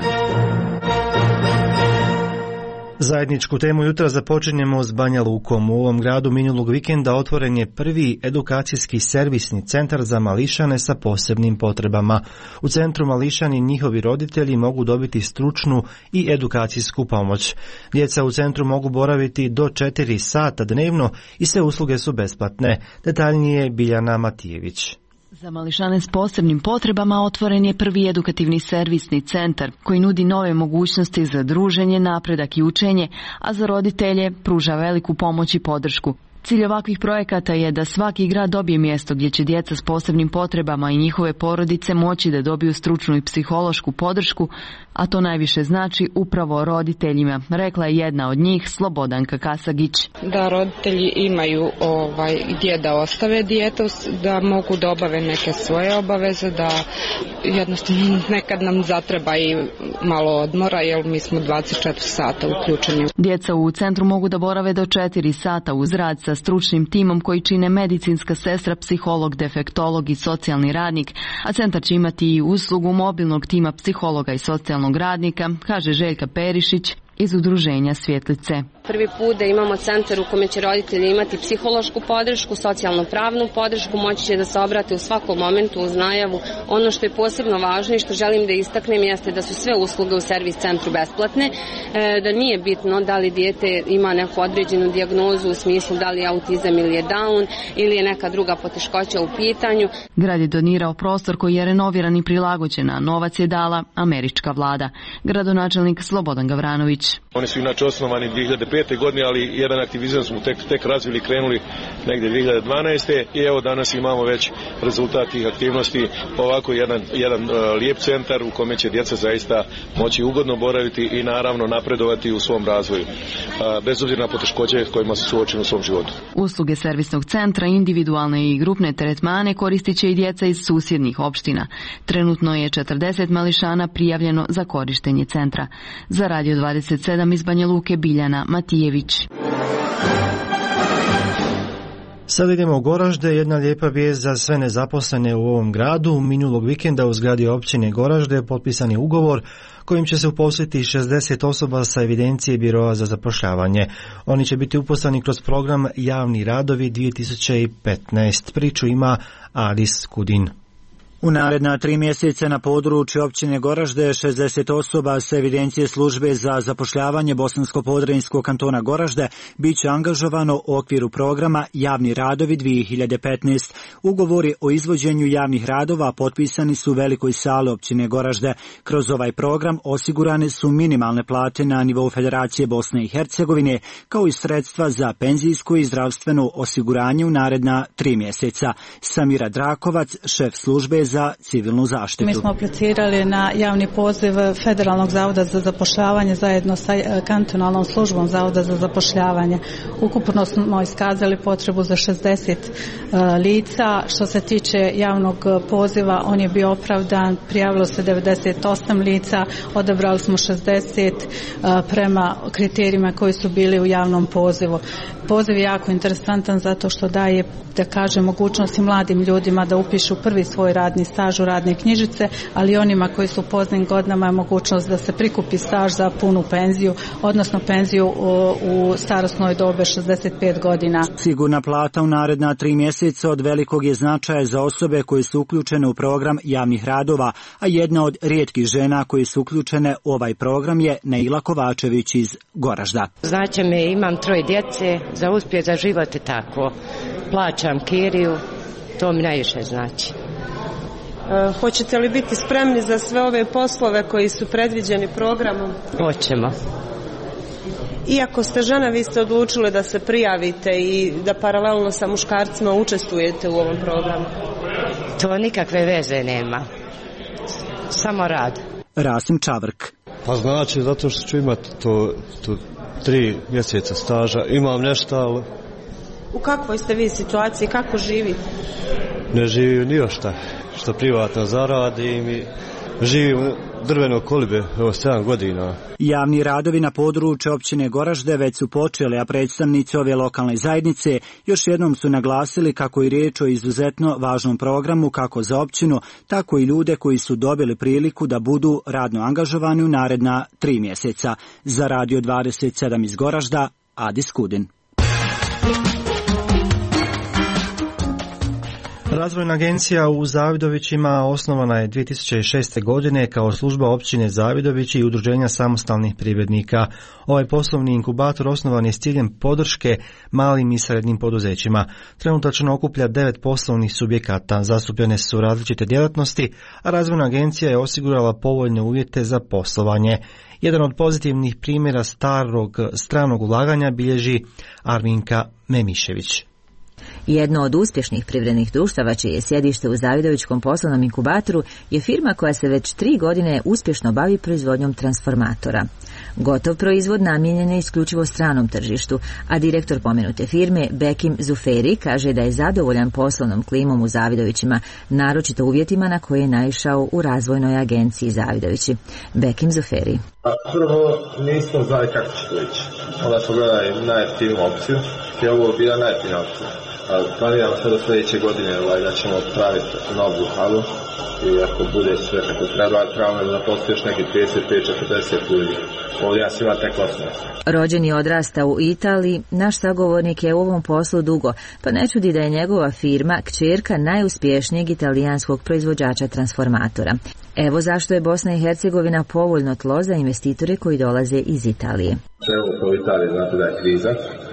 Zajedničku temu jutra započinjemo s Banja Lukom. U ovom gradu minulog vikenda otvoren je prvi edukacijski servisni centar za mališane sa posebnim potrebama. U centru mališani i njihovi roditelji mogu dobiti stručnu i edukacijsku pomoć. Djeca u centru mogu boraviti do četiri sata dnevno i sve usluge su besplatne. Detaljnije Biljana Matijević. Za mališane s posebnim potrebama otvoren je prvi edukativni servisni centar koji nudi nove mogućnosti za druženje, napredak i učenje, a za roditelje pruža veliku pomoć i podršku. Cilj ovakvih projekata je da svaki grad dobije mjesto gdje će djeca s posebnim potrebama i njihove porodice moći da dobiju stručnu i psihološku podršku, a to najviše znači upravo roditeljima, rekla je jedna od njih, Slobodanka Kasagić. Da roditelji imaju ovaj, gdje da ostave dijete, da mogu da obave neke svoje obaveze, da jednostavno nekad nam zatreba i malo odmora, jer mi smo dvadeset četiri sata uključeni. Djeca u centru mogu da borave do četiri sata uz rad sa stručnim timom koji čine medicinska sestra, psiholog, defektolog i socijalni radnik, a centar će imati i uslugu mobilnog tima psihologa i socijalnog radnika, kaže Željka Perišić iz udruženja Svjetlice. Prvi put da imamo centar u kome će roditelji imati psihološku podršku, socijalno-pravnu podršku, moći će da se obrate u svakom momentu uz najavu. Ono što je posebno važno i što želim da istaknem jeste da su sve usluge u servis centru besplatne, da nije bitno da li dijete ima neku određenu dijagnozu u smislu da li je autizam ili je Down ili je neka druga poteškoća u pitanju. Grad je donirao prostor koji je renoviran i prilagođen, a novac je dala američka vlada. Gradonačelnik Slobodan Gavranović. Oni su inače osnovani dvije hiljade pete. godine, ali jedan aktivizam smo tek, tek razvili, krenuli negdje dvije hiljade dvanaeste. i evo danas imamo već rezultat tih aktivnosti, ovako jedan, jedan uh, lijep centar u kome će djeca zaista moći ugodno boraviti i naravno napredovati u svom razvoju, uh, bez obzira na poteškoće s kojima su suočeni u svom životu. Usluge servisnog centra, individualne i grupne tretmane koristit će i djeca iz susjednih opština. Trenutno je četrdeset mališana prijavljeno za korištenje centra. Za Radio dvadeset sedam iz Banja Luke, Biljana Matijević. Sad idemo u Goražde, jedna lijepa vijest za sve nezaposlene u ovom gradu. Minulog vikenda u zgradi općine Goražde potpisan je ugovor kojim će se uposliti šezdeset osoba sa evidencije Biroa za zapošljavanje. Oni će biti uposleni kroz program Javni radovi dvije tisuće petnaest. Priču ima Aris Kudin. U naredna tri mjeseca na području općine Goražde šezdeset osoba s evidencije službe za zapošljavanje Bosansko-podrinjskog kantona Goražde bit će angažovano u okviru programa Javni radovi dvije hiljade petnaest. Ugovori o izvođenju javnih radova potpisani su u velikoj sali općine Goražde. Kroz ovaj program osigurane su minimalne plate na nivou Federacije Bosne i Hercegovine, kao i sredstva za penzijsko i zdravstveno osiguranje u naredna tri mjeseca. Samira Drakovac, šef službe za civilnu zaštitu. Mi smo aplicirali na javni poziv Federalnog zavoda za zapošljavanje zajedno sa kantonalnom službom Zavoda za zapošljavanje. Ukupno smo iskazali potrebu za šezdeset uh, lica. Što se tiče javnog poziva, on je bio opravdan, prijavilo se devedeset osam lica, odabrali smo šezdeset uh, prema kriterijima koji su bili u javnom pozivu. Poziv je jako interesantan zato što daje, da kažem, mogućnost i mladim ljudima da upišu prvi svoj radni staž u radne knjižice, ali onima koji su u poznim godinama je mogućnost da se prikupi staž za punu penziju, odnosno penziju u, u starosnoj dobi šezdeset pet godina. Sigurna plata u naredna tri mjeseca od velikog je značaja za osobe koje su uključene u program javnih radova, a jedna od rijetkih žena koji su uključene u ovaj program je Neila Kovačević iz Goražda. Znači me, imam troje djece, za uspjeh za život i tako. Plaćam kiriju, to mi najviše znači. E, hoćete li biti spremni za sve ove poslove koji su predviđeni programom? Hoćemo. Iako ste žena, vi ste odlučili da se prijavite i da paralelno sa muškarcima učestvujete u ovom programu. To nikakve veze nema. Samo rad. Rasim Čavrk. Pa znači, zato što ću imati to, to tri mjeseca staža. Imam nešto, ali... U kakvoj ste vi situaciji? Kako živite? Ne živim ni o šta. Što privatno zaradim i živim u drvenoj kolibe, evo sedam godina. Javni radovi na području općine Goražde već su počeli, a predstavnici ove lokalne zajednice još jednom su naglasili kako je riječ o izuzetno važnom programu kako za općinu, tako i ljude koji su dobili priliku da budu radno angažovani u naredna tri mjeseca. Za Radio dvadeset sedam iz Goražda, Adis Kudin. Razvojna agencija u Zavidovićima osnovana je dvije tisuće šeste. godine kao služba općine Zavidovići i udruženja samostalnih privrednika. Ovaj poslovni inkubator osnovan je s ciljem podrške malim i srednjim poduzećima. Trenutačno okuplja devet poslovnih subjekata, zastupljene su različite djelatnosti, a Razvojna agencija je osigurala povoljne uvjete za poslovanje. Jedan od pozitivnih primjera starog stranog ulaganja bilježi Arminka Memišević. Jedno od uspješnih privrednih društava čije je sjedište u Zavidovićkom poslovnom inkubatoru je firma koja se već tri godine uspješno bavi proizvodnjom transformatora. Gotov proizvod namijenjen je isključivo stranom tržištu, a direktor pomenute firme Bekim Zuferi kaže da je zadovoljan poslovnom klimom u Zavidovićima, naročito uvjetima na koje je naišao u Razvojnoj agenciji Zavidovići. Bekim Zuferi. Prvo nismo znali kako će to ići. Onda smo gledali najjeftiniju opciju i ovo je bila najjeftinija opcija. Planiramo sve do sljedeće godine ovaj, da ćemo praviti novu halu i ako bude sve kako treba, trebamo da zaposli još neki trideset pet do četrdeset ljudi. Ovdje nas ima tek osam. Rođen i odrastao u Italiji, naš sagovornik je u ovom poslu dugo, pa ne čudi da je njegova firma kćerka najuspješnijeg italijanskog proizvođača transformatora. Evo zašto je Bosna i Hercegovina povoljno tlo za investitore koji dolaze iz Italije. Evo u Italiji znate da je kriza,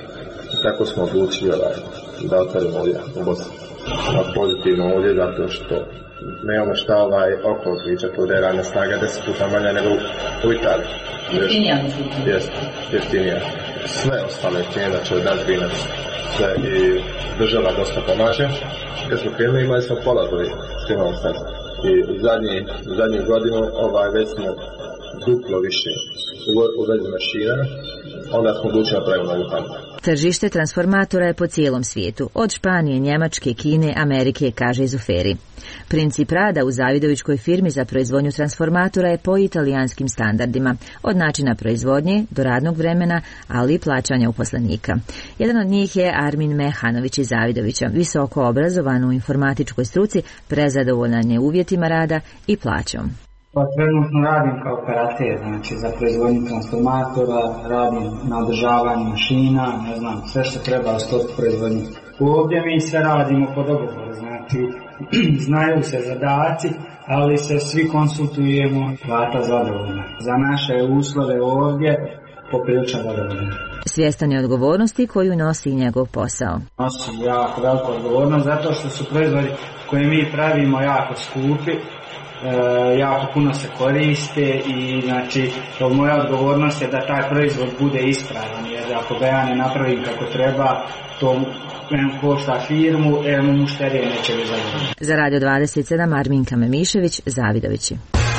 tako smo odlučili da otvorimo ovdje u Bosni. Pozitivno ovdje zato što nemamo šta ovaj okolo pričati, ovdje je radna snaga deset puta manja nego u Italiji. Jeftinija? Jeste, jeftinija. Sve ostalo jeftinije, znači od nazbinac, sve i država dosta pomaže. Kad smo krenuli imali smo pola koji što imamo sad. I u zadnji, u zadnji godinu ovaj, već smo duplo više uvezli mašina, onda smo odlučili na pravu novu halu. Tržište transformatora je po cijelom svijetu, od Španije, Njemačke, Kine, Amerike, kaže Zuferi. Princip rada u Zavidovićkoj firmi za proizvodnju transformatora je po italijanskim standardima, od načina proizvodnje do radnog vremena, ali i plaćanja uposlenika. Jedan od njih je Armin Mehanović iz Zavidovića, visoko obrazovan u informatičkoj struci, prezadovoljan je uvjetima rada i plaćom. Pa trenutno radim kao operater, znači za proizvodnju transformatora, radim na održavanju mašina, ne znam, sve što treba u stopu proizvodnju. Ovdje mi sve radimo po dogovoru, znači znaju se zadaci, ali se svi konsultujemo, plata zadovoljna. Za naše uslove ovdje poprilično zadovoljno. Svjestan je odgovornosti koju nosi njegov posao. Nosi jako veliku odgovornost zato što su proizvodi koje mi pravimo jako skupi. E, jako puno se koriste i znači moja odgovornost je da taj proizvod bude ispravan, jer ako ga ja ne napravim kako treba, to em košta firmu, em mušterije neće biti zadovoljni. Za Radio dvadeset sedam Arminka Memišević, Zavidovići.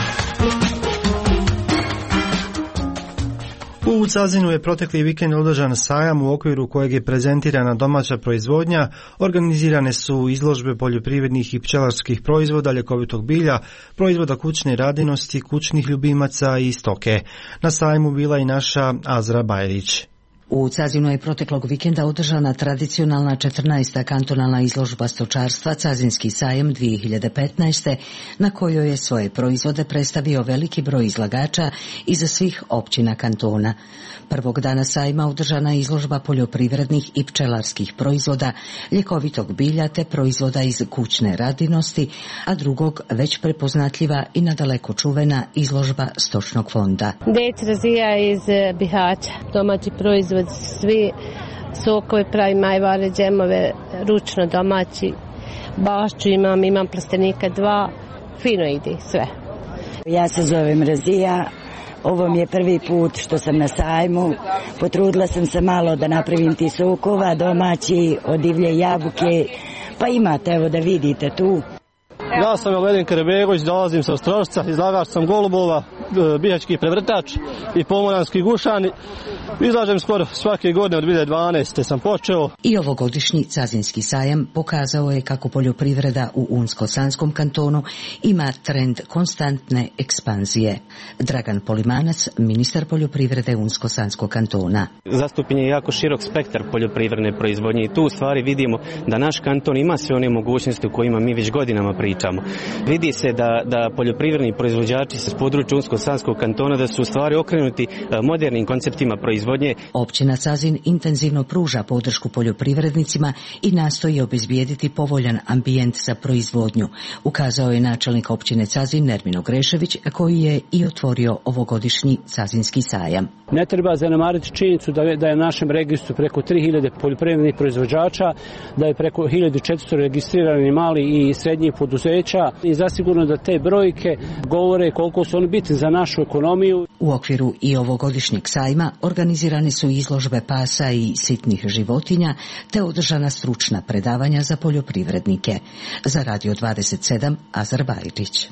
U Cazinu je protekli vikend održan sajam u okviru kojeg je prezentirana domaća proizvodnja, organizirane su izložbe poljoprivrednih i pčelarskih proizvoda, ljekovitog bilja, proizvoda kućne radinosti, kućnih ljubimaca i stoke. Na sajmu bila i naša Azra Bajrić. U Cazinu je proteklog vikenda održana tradicionalna četrnaesta kantonalna izložba stočarstva Cazinski sajem dvije hiljade petnaeste. na kojoj je svoje proizvode predstavio veliki broj izlagača iz svih općina kantona. Prvog dana sajma održana je izložba poljoprivrednih i pčelarskih proizvoda, ljekovitog bilja te proizvoda iz kućne radinosti, a drugog već prepoznatljiva i nadaleko čuvena izložba stočnog fonda. Dec razvija iz Bihaća, domaći proizvod, svi sokove pravi, majvare, džemove, ručno domaći, bašću imam, imam plastenika dva, fino ide sve. Ja se zovem Razija, ovo mi je prvi put što sam na sajmu, potrudila sam se malo da napravim ti sokova domaći, od divlje jabuke, pa imate, evo da vidite tu. Ja sam Elvedin Kerebegović, dolazim sa Ostrožca, izlagač sam golubova, bihaćki prevrtač i pomoranski gušan Izlažem skoro svake godine, od dvije hiljade dvanaeste sam počeo. I ovogodišnji Cazinski sajam pokazao je kako poljoprivreda u Unsko-Sanskom kantonu ima trend konstantne ekspanzije. Dragan Polimanac, ministar poljoprivrede Unsko-Sanskog kantona. Zastupljen je jako širok spektar poljoprivredne proizvodnje i tu u stvari vidimo da naš kanton ima sve one mogućnosti o kojima mi već godinama pričamo. Vidi se da, da poljoprivredni proizvođači s područja Unsko-Sanskog kantona da su u stvari okrenuti modernim konceptima proizvodnje. Općina Cazin intenzivno pruža podršku poljoprivrednicima i nastoji obezbijediti povoljan ambijent za proizvodnju, ukazao je načelnik općine Cazin Nermino Grešević, koji je i otvorio ovogodišnji Cazinski sajam. Ne treba zanemariti činjenicu da je, da je u našem registru preko tri hiljade poljoprivrednih proizvođača, da je preko hiljadu četiristo registrirani mali i srednjih poduzeća i zasigurno da te brojke govore koliko su oni bitni za našu ekonomiju. U okviru i ovogodišnjeg sajma organizirane su izložbe pasa i sitnih životinja te održana stručna predavanja za poljoprivrednike. Za Radio dvadeset sedam Azar Bajrić.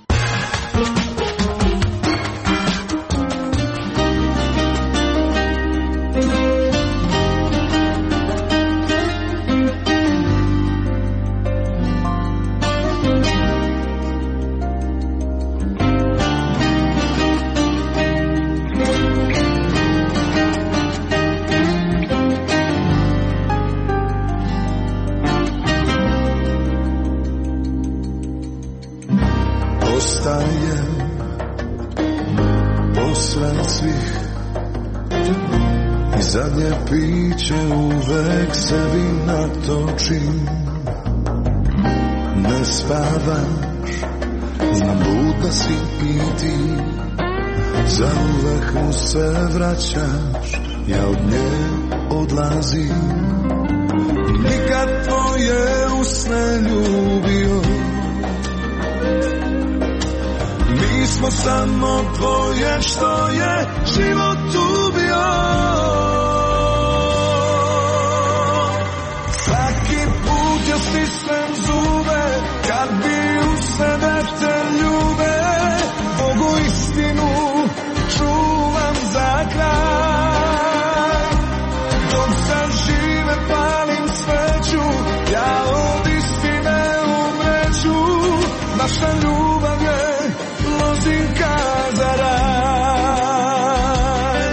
Zadnje piće uvek sebi natočim. Ne spavaš, znam budna si i ti. Zauvek mu se vraćaš, ja od nje odlazim. Nikad tvoje usne ljubio, mi smo samo tvoje što je život ubio. Ja stisnem zube, kad bi u sebe te ljube, Bogu istinu čuvam za kraj. Dok sam žive palim sveću, ja od istine umreću, naša ljubav je lozinka za raj.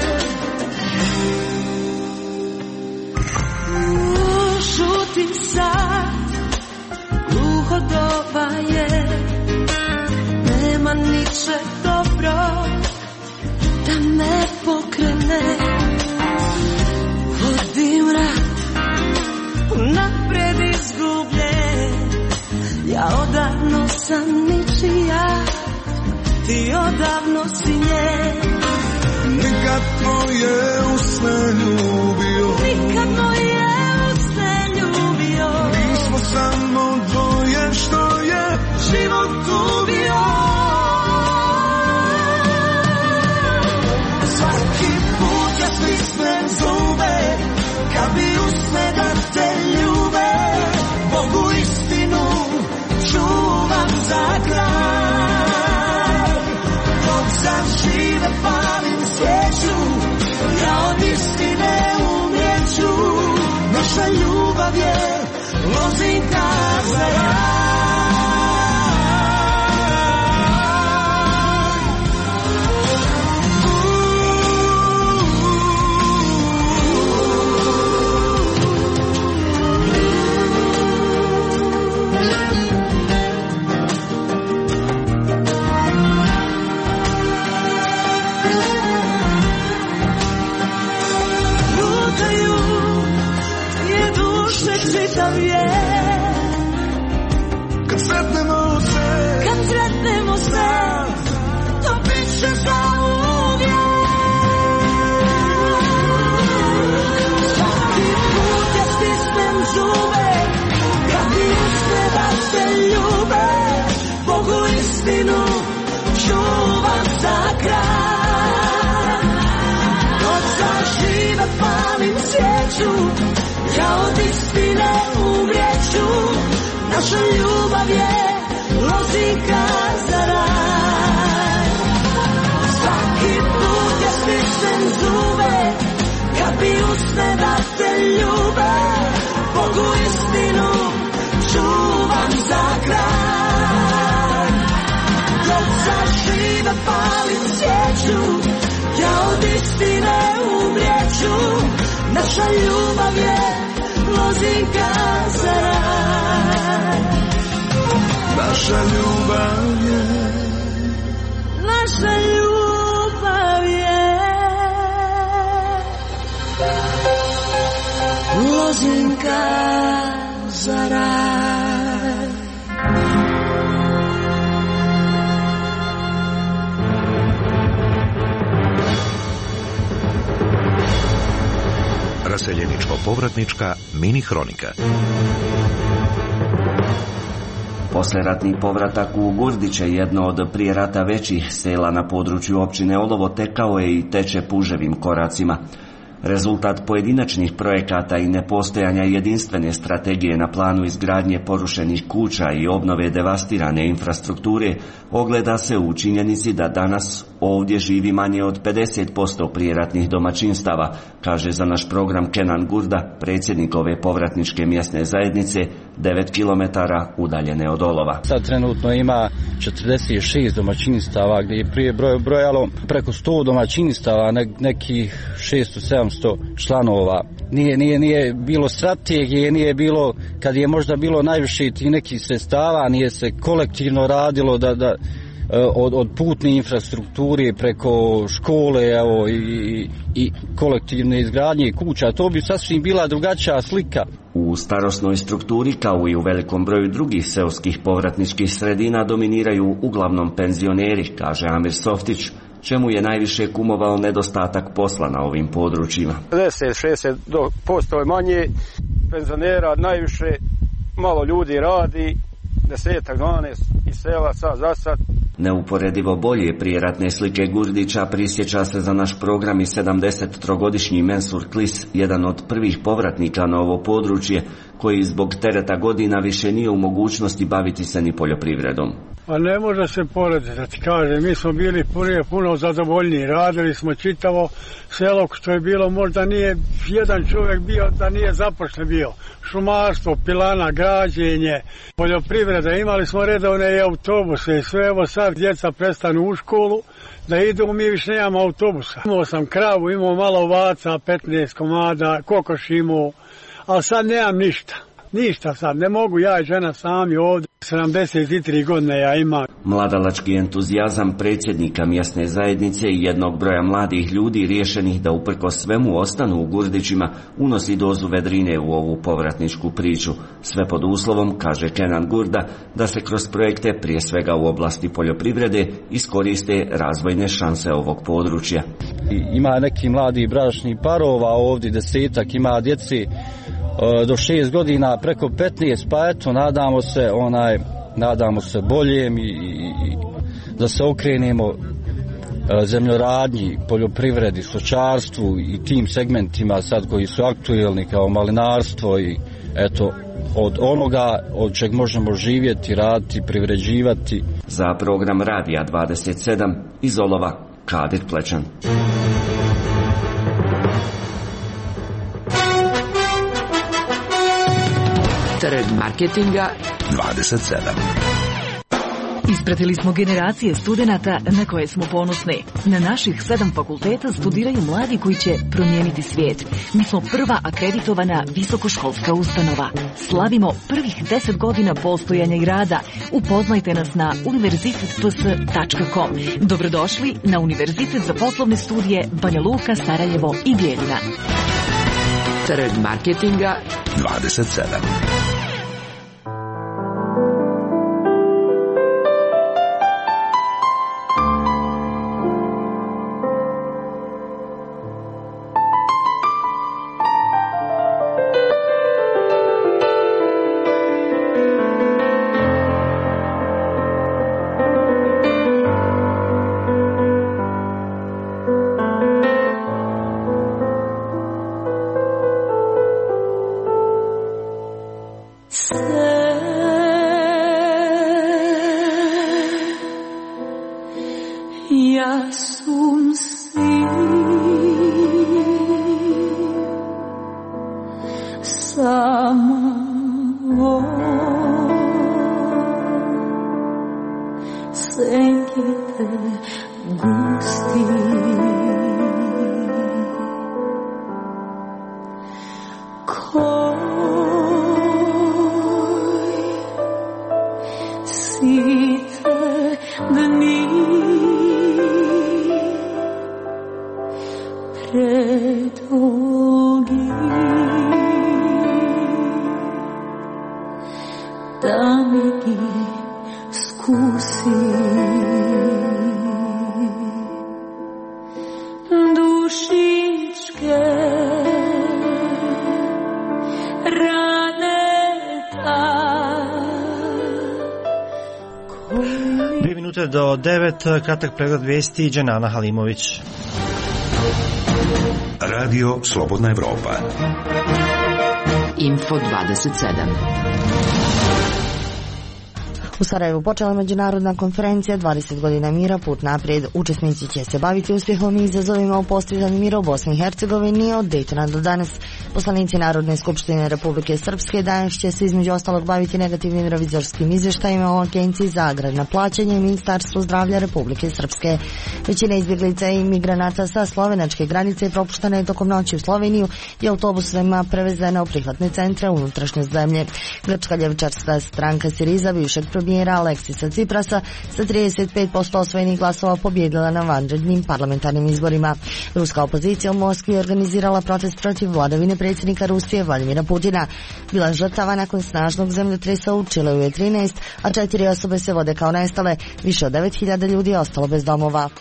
Šutim sad, uhodova je, nema ničeg dobro da me pokrene. Vodim rat, napred izgubljen, ja odavno sam ničija, ti odavno si nje. Nikad tvoje usne ljubio, nikad moje usne ljubio, mi smo samo dvoje što je život ubio. Svaki put ja stisnem zube, kad bi usne da te ljube, Bogu istinu čuvam za kraj. Dok sam žive palim svijeću, ja od istine umrijeću, naša ljubav je lozinka za raj. Čitav je, kad sretnemo se, kad sretnemo se, to bit će za uvijek. Svaki put ja stisnem zube, kad mi usne da te ljube, Bogu istinu čuvam za kraj. Dok zažive palim svijeću, ja od istine umrijeću, naša ljubav je lozinka za raj. Svaki put ja stisnem zube, zapalim svijeću, ja od istine umrijeću. Naša ljubav je lozinka za raj. Naša ljubav je, naša ljubav je lozinka za raj. Raseljeničko-povratnička mini hronika. Posleratni povratak u Gurdiće, jedno od prije rata većih sela na području općine Olovo, tekao je i teče puževim koracima. Rezultat pojedinačnih projekata i nepostojanja jedinstvene strategije na planu izgradnje porušenih kuća i obnove devastirane infrastrukture ogleda se u činjenici da danas ovdje živi manje od pedeset posto prijeratnih domaćinstava, kaže za naš program Kenan Gurda, predsjednik ove povratničke mjesne zajednice, devet kilometara udaljene od Olova. Sad trenutno ima četrdeset šest domaćinstava, gdje je prije broj, brojalo preko sto domaćinstava, ne, nekih šesto sedamsto članova. Nije, nije, nije bilo strategije, nije bilo, kad je možda bilo najviše tih nekih sredstava, nije se kolektivno radilo da, da od, od putne infrastrukture preko škole, evo, i, i kolektivne izgradnje kuća. To bi sasvim bila drugačija slika. U starosnoj strukturi, kao i u velikom broju drugih seoskih povratničkih sredina, dominiraju uglavnom penzioneri, kaže Amir Softić, čemu je najviše kumovao nedostatak posla na ovim područjima. pedeset do šezdeset posto je manje penzionera, najviše malo ljudi radi, desetak, dvanaest iz sela sad za sad. Neuporedivo bolje prijeratne slike Gurdića prisjeća se za naš program i sedamdesettrogodišnji Mensur Klis, jedan od prvih povratnika na ovo područje, koji zbog tereta godina više nije u mogućnosti baviti se ni poljoprivredom. Pa ne može se porediti, da ti kažem, mi smo bili puno, puno zadovoljniji, radili smo čitavo selo, što je bilo, možda nije jedan čovjek bio da nije zapošljen bio. Šumarstvo, pilana, građenje, poljoprivreda, imali smo redovne i autobuse i sve, evo sad djeca prestanu u školu, da idu, mi više nemamo autobusa. Imao sam kravu, imao malo ovaca, petnaest komada, kokoš imao, ali sad nemam ništa. Ništa sad, ne mogu, ja i žena sami ovdje, sedamdeset tri godine ja imam. Mladalački entuzijazam predsjednika mjesne zajednice i jednog broja mladih ljudi riješenih da uprkos svemu ostanu u Gurdićima unosi dozu vedrine u ovu povratničku priču. Sve pod uslovom, kaže Kenan Gurda, da se kroz projekte, prije svega u oblasti poljoprivrede, iskoriste razvojne šanse ovog područja. Ima neki mladi bračni parova ovdje, desetak, ima djeci do šest godina, preko petnaest, pa eto, nadamo se, onaj, nadamo se boljem i, i, i da se okrenemo zemljoradnji, poljoprivredi, stočarstvu i tim segmentima sad koji su aktuelni kao malinarstvo i eto, od onoga od čeg možemo živjeti, raditi, privređivati. Za program Radija dvadeset sedam iz Olova, Kadir Plečan. Trg marketinga dvadeset sedam. Ispratili smo generacije studenata na koje smo ponosni. Na naših sedam fakulteta studiraju mladi koji će promijeniti svijet. Mi smo prva akreditovana visokoškolska ustanova. Slavimo prvih deset godina postojanja i rada. Upoznajte nas na univerzitet p s tačka com. Dobrodošli na Univerzitet za poslovne studije Banja Luka, Sarajevo i Bijeljina. Trg marketinga dvadeset sedam. Thank you. gusti. Koji sice dni predugi da mi ih skusi dušičke rane ta. Dvije minute do devet, kratak pregled vijesti, Dženana Halimović. Radio Slobodna Evropa. Info dvadeset sedam. U Sarajevu počela međunarodna konferencija dvadeset godina mira, put naprijed. Učesnici će se baviti uspjehom i izazovima u postizanju mira u Bosni i Hercegovini od Daytona do danas. Poslanici Narodne skupštine Republike Srpske danas će se između ostalog baviti negativnim revizorskim izvještajima o Agenciji za agrarna plaćanja i Ministarstvu zdravlja Republike Srpske. Većina izbjeglica i migranata sa slovenačke granice propuštena je tokom noći u Sloveniju i autobusima prevezena u prihvatne centre unutrašnje zemlje. Grčka ljevičarska stranka Siriza bivšeg premijera Aleksisa Ciprasa sa trideset pet posto osvojenih glasova pobjedila na vanrednim parlamentarnim izborima. Ruska opozicija u Moskvi je organizirala protest protiv vladavine predsjednika Rusije Vladimira Putina. Bila žrtava nakon snažnog zemljotresa u Čileu je trinaest, a četiri osobe se vode kao nestale. Više od devet hiljada ljudi je ostalo bez domova.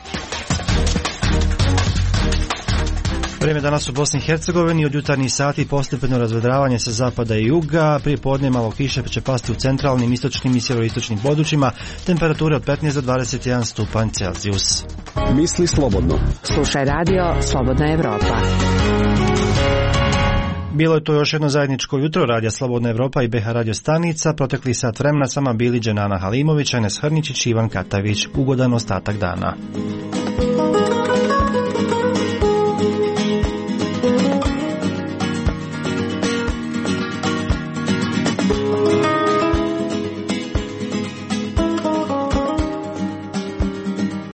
Vrijeme danas u Bosni i Hercegovini, od jutarnjih sati postepeno razvedravanje sa zapada i juga, prije podne malo kiše će pasti u centralnim, istočnim i sjeveroistočnim područjima, temperature od petnaest do dvadeset jedan stupanj Celzijus. Misli slobodno. Slušaj radio Slobodna Evropa. Bilo je to još jedno zajedničko jutro Radija Slobodna Evropa i B H radio stanica. Protekli sat vremena sama bili Dženana Halimović, Enes Hrničić i Ivan Katavić. Ugodan ostatak dana.